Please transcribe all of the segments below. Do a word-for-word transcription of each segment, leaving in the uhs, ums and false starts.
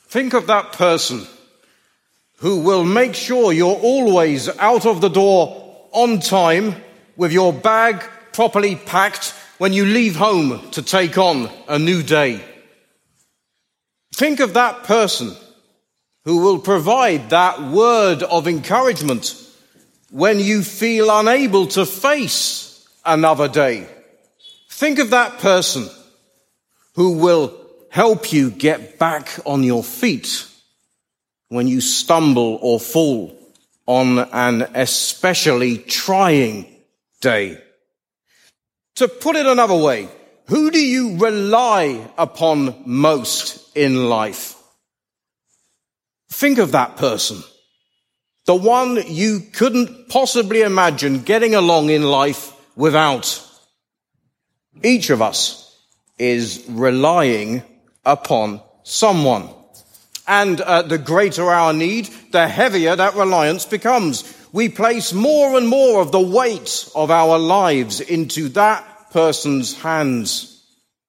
Think of that person who will make sure you're always out of the door on time with your bag properly packed when you leave home to take on a new day. Think of that person who will provide that word of encouragement when you feel unable to face another day. Think of that person who will help you get back on your feet when you stumble or fall on an especially trying day. To put it another way, who do you rely upon most in life? Think of that person, the one you couldn't possibly imagine getting along in life without. Each of us is relying upon someone. And uh, the greater our need, the heavier that reliance becomes. We place more and more of the weight of our lives into that person's hands.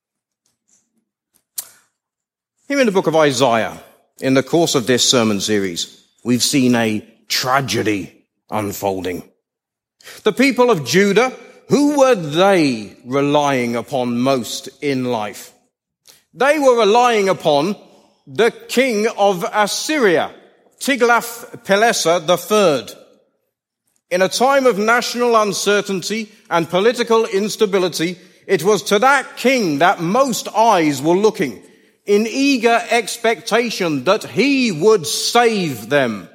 Here in the book of Isaiah, in the course of this sermon series, we've seen a tragedy unfolding. The people of Judah, who were they relying upon most in life? They were relying upon the king of Assyria, Tiglath-Pileser the third. In a time of national uncertainty and political instability, it was to that king that most eyes were looking, in eager expectation that he would save them.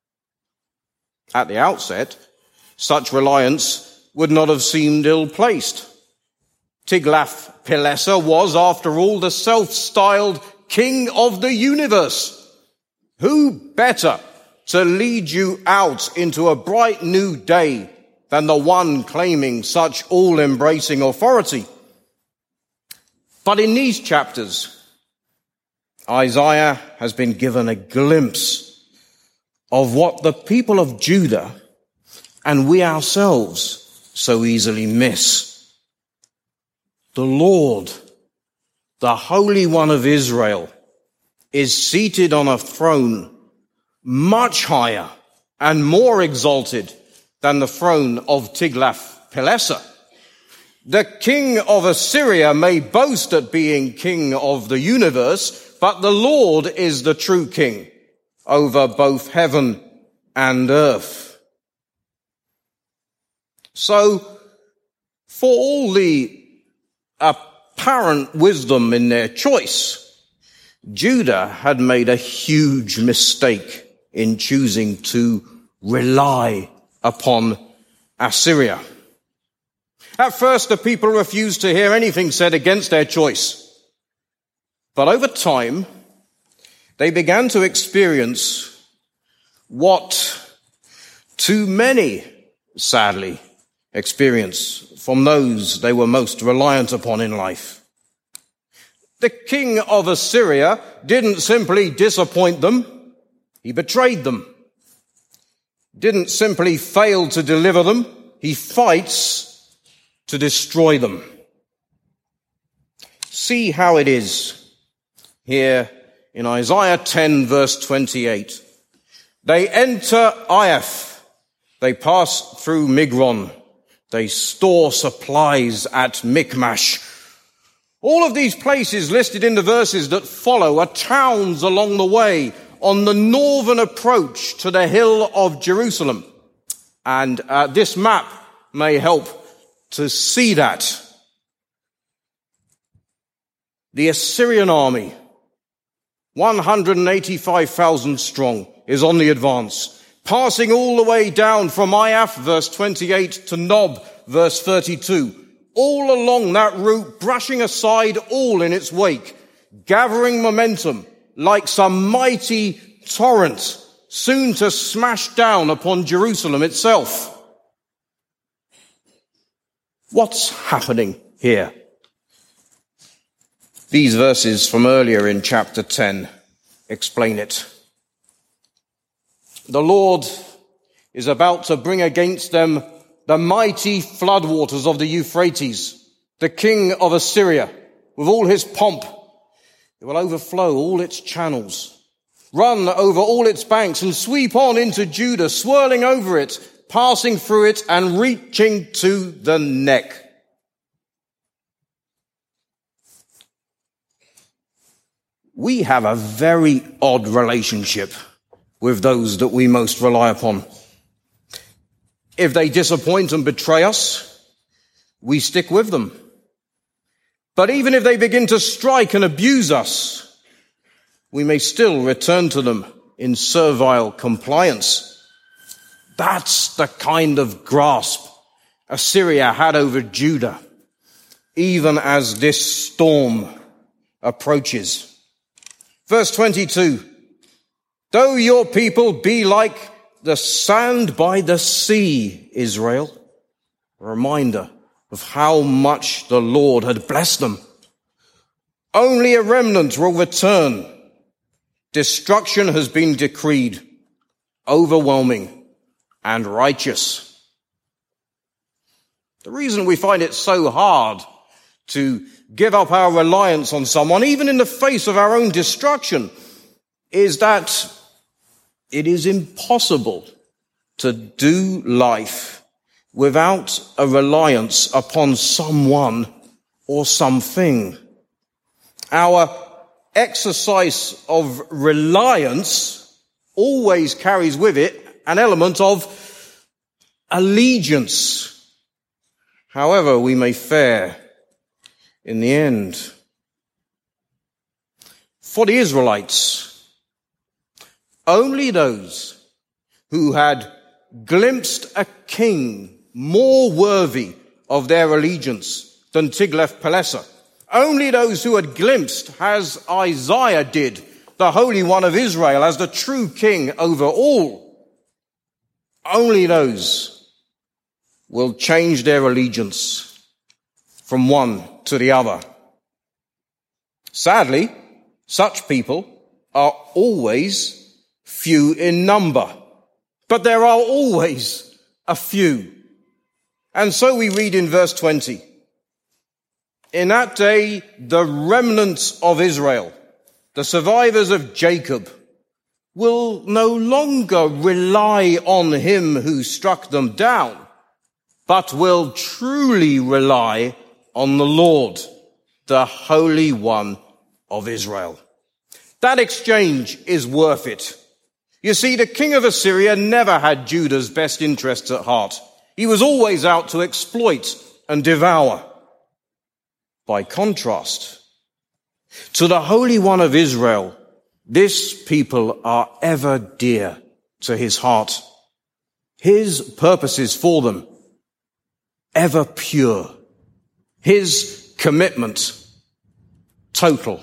At the outset, such reliance would not have seemed ill-placed. Tiglath-Pileser was, after all, the self-styled king of the universe. Who better to lead you out into a bright new day than the one claiming such all-embracing authority? But in these chapters, Isaiah has been given a glimpse of what the people of Judah and we ourselves so easily miss. The Lord, the Holy One of Israel, is seated on a throne much higher and more exalted than the throne of Tiglath-Pileser. The king of Assyria may boast at being king of the universe, but the Lord is the true king over both heaven and earth. So, for all the apparent wisdom in their choice, Judah had made a huge mistake in choosing to rely upon Assyria. At first, the people refused to hear anything said against their choice. But over time, they began to experience what too many, sadly, experience from those they were most reliant upon in life. The king of Assyria didn't simply disappoint them, he betrayed them. Didn't simply fail to deliver them, he fights to destroy them. See how it is here in Isaiah ten, verse twenty-eight. They enter Aiath, they pass through Migron, they store supplies at Michmash. All of these places listed in the verses that follow are towns along the way on the northern approach to the hill of Jerusalem. And uh, this map may help to see that. The Assyrian army, one hundred eighty-five thousand strong, is on the advance, passing all the way down from Aiath, verse twenty-eight, to Nob, verse thirty-two. All along that route, brushing aside all in its wake, gathering momentum like some mighty torrent, soon to smash down upon Jerusalem itself. What's happening here? These verses from earlier in chapter ten explain it. The Lord is about to bring against them the mighty floodwaters of the Euphrates, the king of Assyria, with all his pomp. It will overflow all its channels run over all its banks and sweep on into Judah, swirling over it, passing through it and reaching to the neck. We have a very odd relationship with those that we most rely upon. If they disappoint and betray us, we stick with them. But even if they begin to strike and abuse us, we may still return to them in servile compliance. That's the kind of grasp Assyria had over Judah, even as this storm approaches. Verse twenty-two, though your people be like the sand by the sea, Israel, a reminder of how much the Lord had blessed them. Only a remnant will return. Destruction has been decreed, overwhelming and righteous. The reason we find it so hard to give up our reliance on someone, even in the face of our own destruction, is that it is impossible to do life without a reliance upon someone or something. Our exercise of reliance always carries with it an element of allegiance, however we may fare in the end. For the Israelites, only those who had glimpsed a king more worthy of their allegiance than Tiglath-Pileser, only those who had glimpsed, as Isaiah did, the Holy One of Israel as the true king over all, only those will change their allegiance from one to the other. Sadly, such people are always few in number, but there are always a few. And so we read in verse twenty, in that day, the remnants of Israel, the survivors of Jacob, will no longer rely on him who struck them down, but will truly rely on the Lord, the Holy One of Israel. That exchange is worth it. You see, the king of Assyria never had Judah's best interests at heart. He was always out to exploit and devour. By contrast, to the Holy One of Israel, this people are ever dear to his heart. His purposes for them, ever pure. His commitment, total.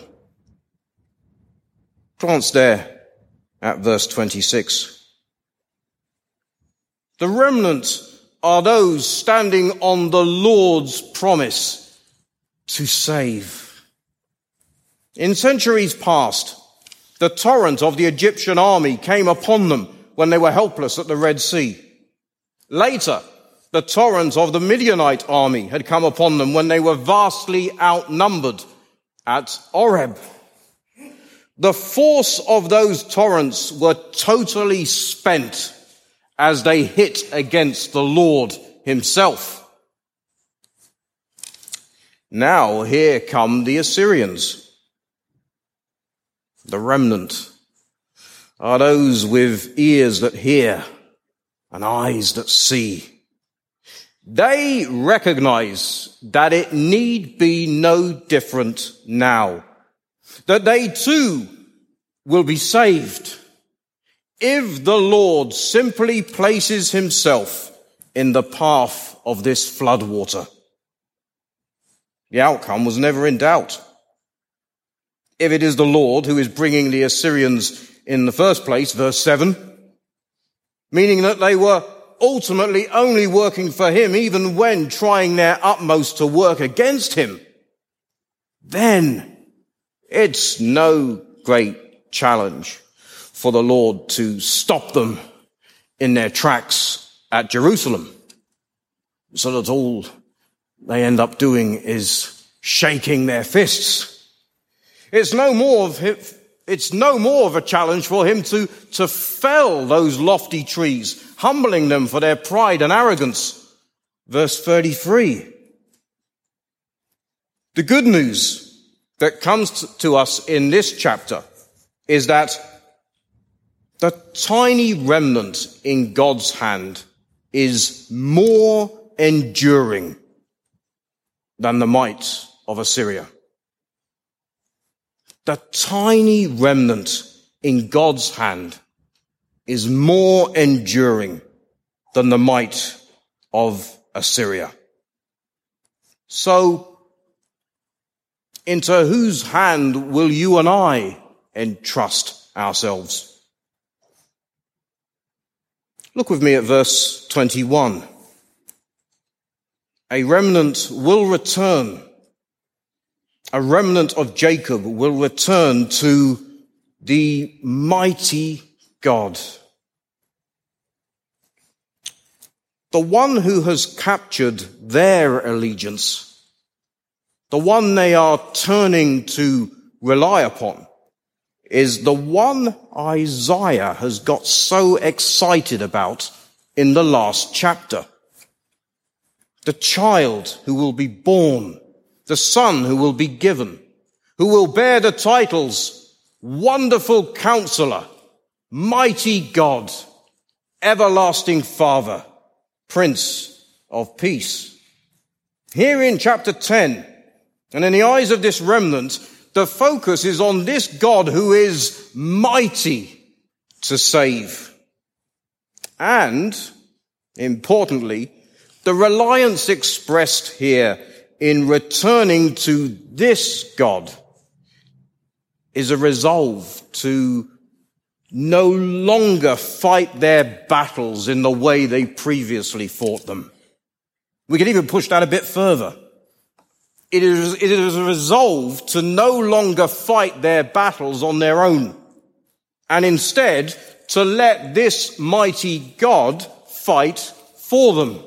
Glance there at verse twenty-six. The remnant are those standing on the Lord's promise to save. In centuries past, the torrent of the Egyptian army came upon them when they were helpless at the Red Sea. Later, the torrent of the Midianite army had come upon them when they were vastly outnumbered at Oreb. The force of those torrents were totally spent as they hit against the Lord himself. Now here come the Assyrians. The remnant are those with ears that hear and eyes that see. They recognize that it need be no different now, that they too will be saved if the Lord simply places himself in the path of this floodwater. The outcome was never in doubt. If it is the Lord who is bringing the Assyrians in the first place, verse seven, meaning that they were ultimately only working for him even when trying their utmost to work against him, then it's no great challenge for the Lord to stop them in their tracks at Jerusalem, so that all they end up doing is shaking their fists. It's no more of It's no more of a challenge for him to, to fell those lofty trees, humbling them for their pride and arrogance. Verse thirty-three. The good news that comes to us in this chapter is that the tiny remnant in God's hand is more enduring than the might of Assyria. The tiny remnant in God's hand is more enduring than the might of Assyria. So, into whose hand will you and I entrust ourselves? Look with me at verse twenty-one. A remnant will return. A remnant of Jacob will return to the mighty God. The one who has captured their allegiance, the one they are turning to rely upon, is the one Isaiah has got so excited about in the last chapter. The child who will be born, the son who will be given, who will bear the titles Wonderful Counselor, Mighty God, Everlasting Father, Prince of Peace. Here in chapter ten, and in the eyes of this remnant, the focus is on this God who is mighty to save. And, importantly, the reliance expressed here in returning to this God is a resolve to no longer fight their battles in the way they previously fought them. We could even push that a bit further. It is, it is a resolve to no longer fight their battles on their own, and instead to let this mighty God fight for them.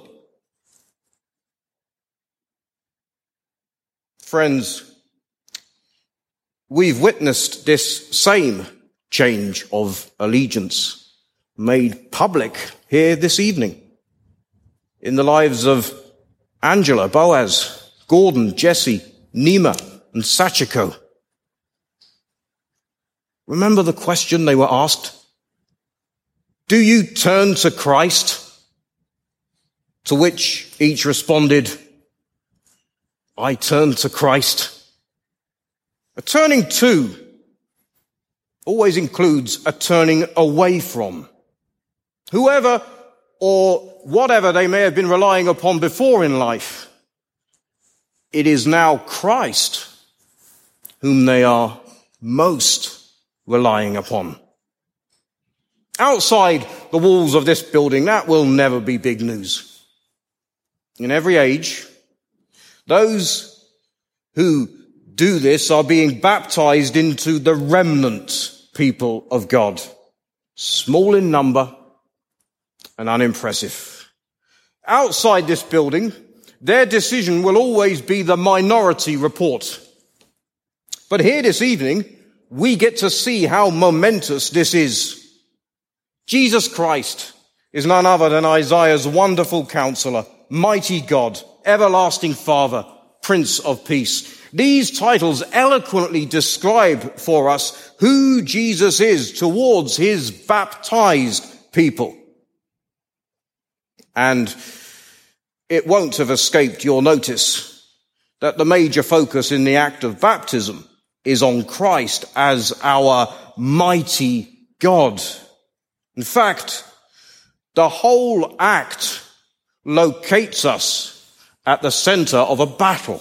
Friends, we've witnessed this same change of allegiance made public here this evening in the lives of Angela, Boaz, Gordon, Jesse, Nima, and Sachiko. Remember the question they were asked? Do you turn to Christ? To which each responded, I turn to Christ. A turning to always includes a turning away from. Whoever or whatever they may have been relying upon before in life, it is now Christ whom they are most relying upon. Outside the walls of this building, that will never be big news. In every age, those who do this are being baptized into the remnant people of God, small in number and unimpressive. Outside this building, their decision will always be the minority report. But here this evening, we get to see how momentous this is. Jesus Christ is none other than Isaiah's Wonderful Counselor, Mighty God, Everlasting Father, Prince of Peace. These titles eloquently describe for us who Jesus is towards his baptized people. And it won't have escaped your notice that the major focus in the act of baptism is on Christ as our mighty God. In fact, the whole act locates us at the center of a battle,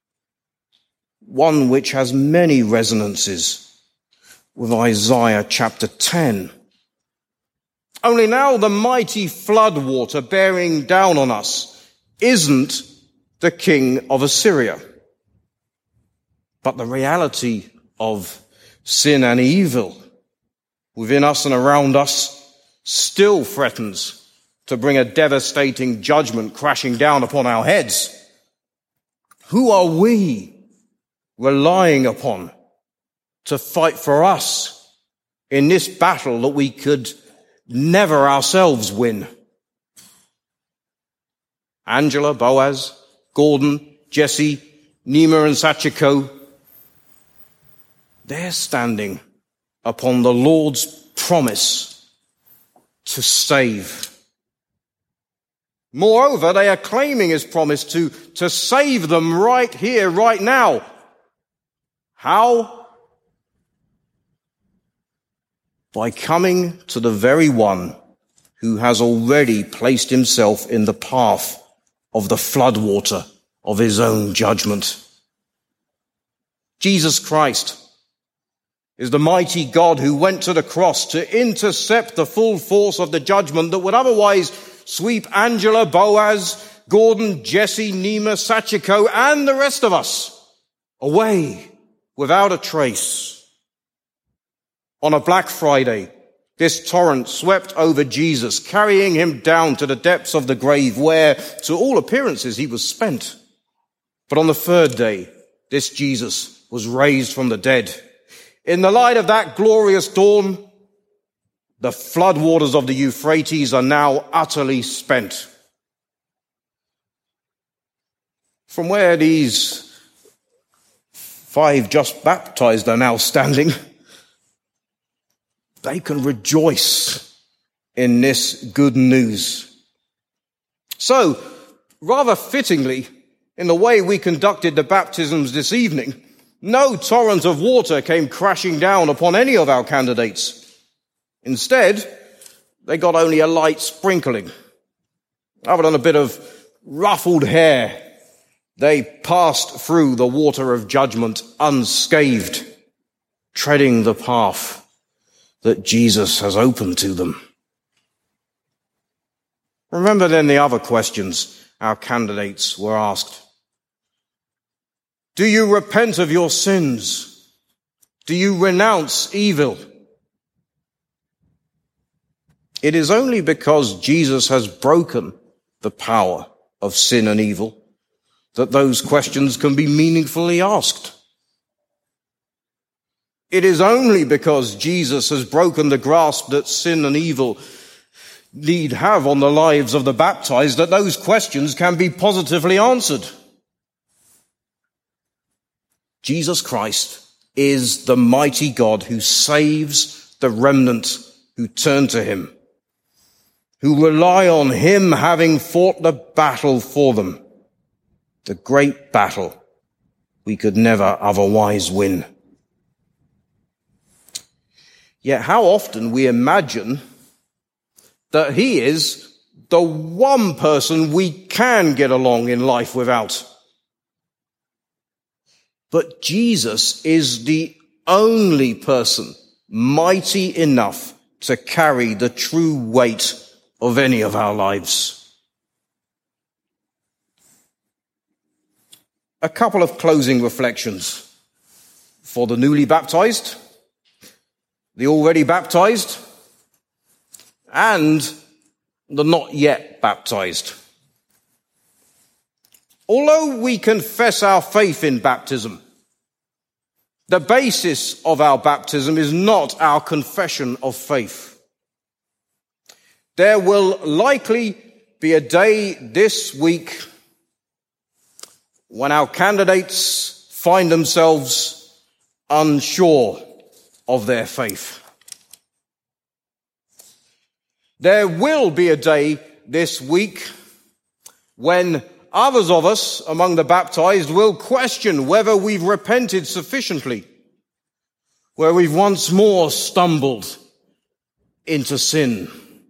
one which has many resonances with Isaiah chapter ten. Only now the mighty floodwater bearing down on us isn't the king of Assyria, but the reality of sin and evil within us and around us still threatens to bring a devastating judgment crashing down upon our heads. Who are we relying upon to fight for us in this battle that we could never ourselves win. Angela, Boaz, Gordon, Jesse, Nima and Sachiko, they're standing upon the Lord's promise to save. Moreover, they are claiming his promise to, to save them right here, right now. How? By coming to the very one who has already placed himself in the path of the floodwater of his own judgment. Jesus Christ is the mighty God who went to the cross to intercept the full force of the judgment that would otherwise sweep Angela, Boaz, Gordon, Jesse, Nima, Sachiko, and the rest of us away without a trace. On a Black Friday, this torrent swept over Jesus, carrying him down to the depths of the grave where, to all appearances, he was spent. But on the third day, this Jesus was raised from the dead. In the light of that glorious dawn, the floodwaters of the Euphrates are now utterly spent. From where these five just baptized are now standing, they can rejoice in this good news. So, rather fittingly, in the way we conducted the baptisms this evening, no torrent of water came crashing down upon any of our candidates. Instead, they got only a light sprinkling. Other than a bit of ruffled hair, they passed through the water of judgment unscathed, treading the path that Jesus has opened to them. Remember then the other questions our candidates were asked. Do you repent of your sins? Do you renounce evil? It is only because Jesus has broken the power of sin and evil that those questions can be meaningfully asked. It is only because Jesus has broken the grasp that sin and evil need have on the lives of the baptized that those questions can be positively answered. Jesus Christ is the mighty God who saves the remnant who turn to him, who rely on him having fought the battle for them, the great battle we could never otherwise win. Yet how often we imagine that he is the one person we can get along in life without. But Jesus is the only person mighty enough to carry the true weight of any of our lives. A couple of closing reflections for the newly baptized, the already baptized, and the not yet baptized. Although we confess our faith in baptism, the basis of our baptism is not our confession of faith. There will likely be a day this week when our candidates find themselves unsure of their faith. There will be a day this week when others of us among the baptized will question whether we've repented sufficiently, where we've once more stumbled into sin.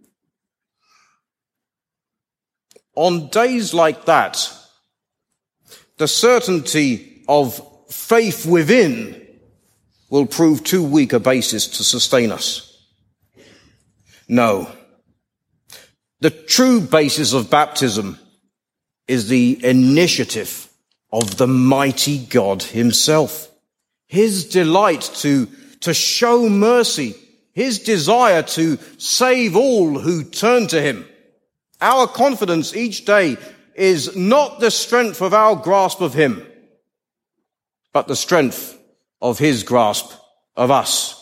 On days like that, the certainty of faith within will prove too weak a basis to sustain us. No. The true basis of baptism is the initiative of the mighty God himself. His delight to, to show mercy, his desire to save all who turn to him. Our confidence each day is not the strength of our grasp of him, but the strength of his grasp of us.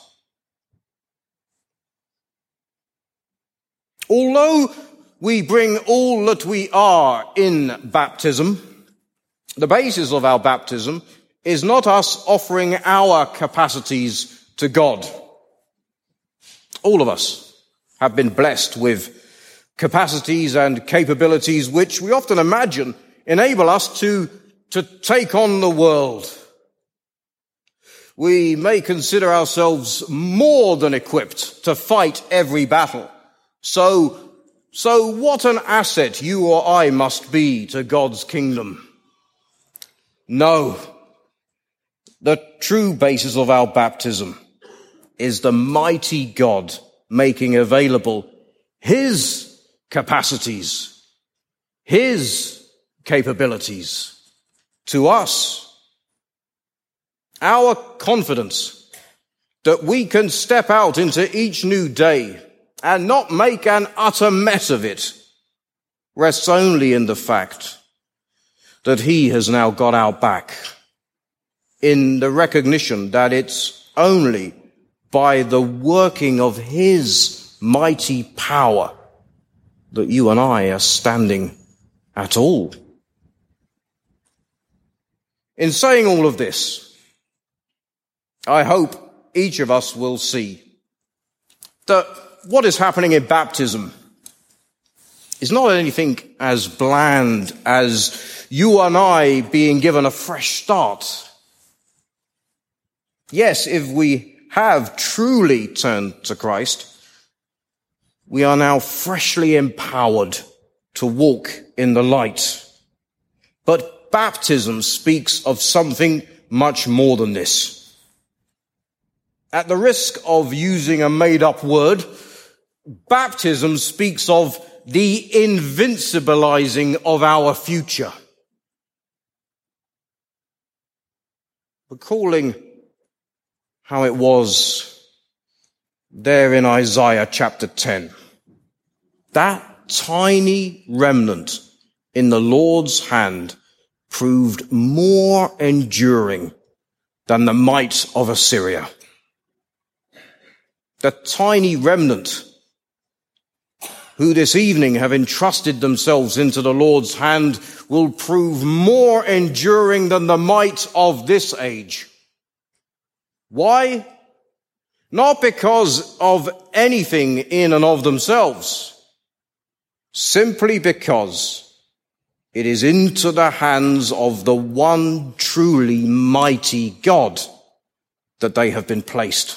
Although we bring all that we are in baptism, the basis of our baptism is not us offering our capacities to God. All of us have been blessed with capacities and capabilities which we often imagine enable us to, to take on the world. We may consider ourselves more than equipped to fight every battle. So, so what an asset you or I must be to God's kingdom. No, the true basis of our baptism is the mighty God making available his capacities, his capabilities to us. Our confidence that we can step out into each new day and not make an utter mess of it rests only in the fact that he has now got our back, in the recognition that it's only by the working of his mighty power that you and I are standing at all. In saying all of this, I hope each of us will see that what is happening in baptism is not anything as bland as you and I being given a fresh start. Yes, if we have truly turned to Christ, we are now freshly empowered to walk in the light. But baptism speaks of something much more than this. At the risk of using a made-up word, baptism speaks of the invincibilizing of our future. Recalling how it was there in Isaiah chapter ten, that tiny remnant in the Lord's hand proved more enduring than the might of Assyria. The tiny remnant who this evening have entrusted themselves into the Lord's hand will prove more enduring than the might of this age. Why? Not because of anything in and of themselves, simply because it is into the hands of the one truly mighty God that they have been placed.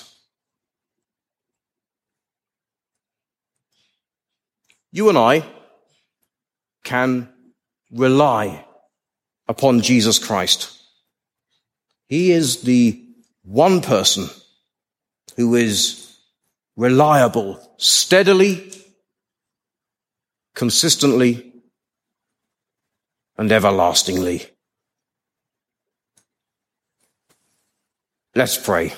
You and I can rely upon Jesus Christ. He is the one person who is reliable, steadily, consistently, and everlastingly. Let's pray.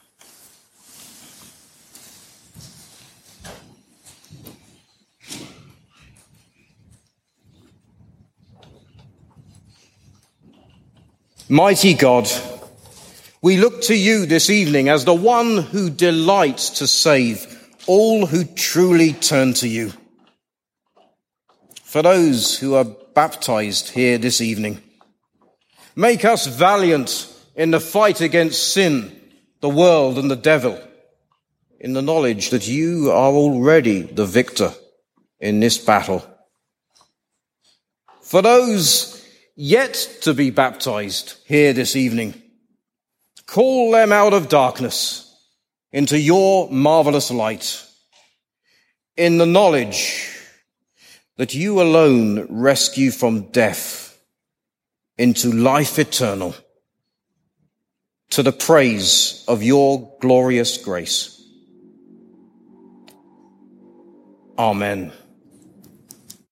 Mighty God, we look to you this evening as the one who delights to save all who truly turn to you. For those who are baptized here this evening, make us valiant in the fight against sin, the world, and the devil, in the knowledge that you are already the victor in this battle. For those yet to be baptized here this evening, call them out of darkness into your marvelous light, in the knowledge that you alone rescue from death into life eternal, to the praise of your glorious grace. Amen.